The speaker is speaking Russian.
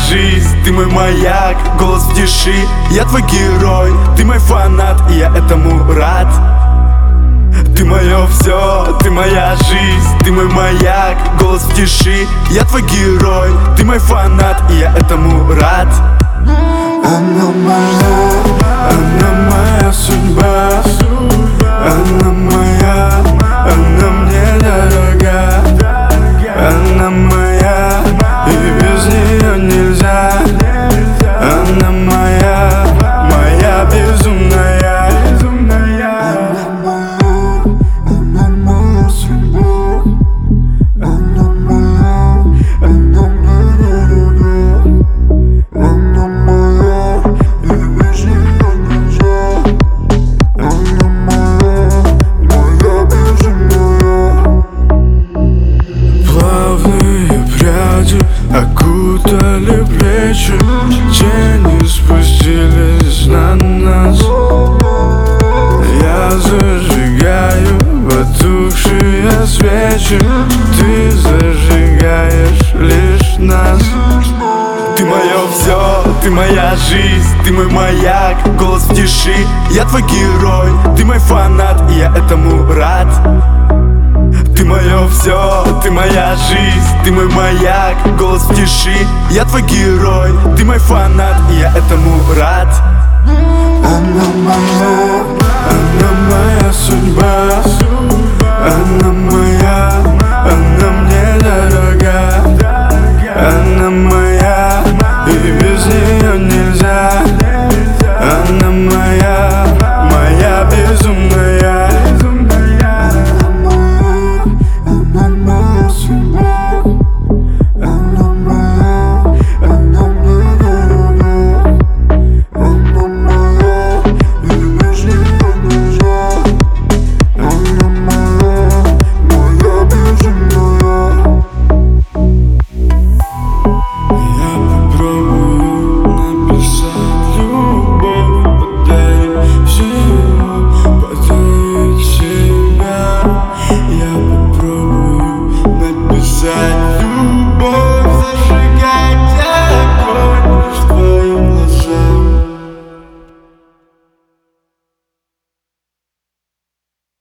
жизнь, ты мой маяк, голос в тиши. Я твой герой, ты мой фанат, и я этому рад. Ты мое все, ты моя жизнь, ты мой маяк, голос в тиши. Я твой герой, ты мой фанат, и я этому рад. Она моя судьба, она моя, она мне дорога. Она моя, и без нее нельзя. Она моя, моя безумная. Она моя судьба, она моя, она мне дорога. Она моя, и без нее нельзя. Она моя, моя безумная. Плавные пряди окутали плечи, тени спустились на нас. Я зажигаю потухшие свечи, ты зажигаешь лишь нас. Ты мое все, ты моя жизнь, ты мой маяк, голос в тиши. Я твой герой, ты мой фанат, и я этому рад. Ты мое все, ты моя жизнь, ты мой маяк, голос в тиши. Я твой герой, ты мой фанат, и я этому рад. Она моя судьба, она моя, она мне дорога. Она моя, и без нее нельзя. Она моя, моя безумная. Я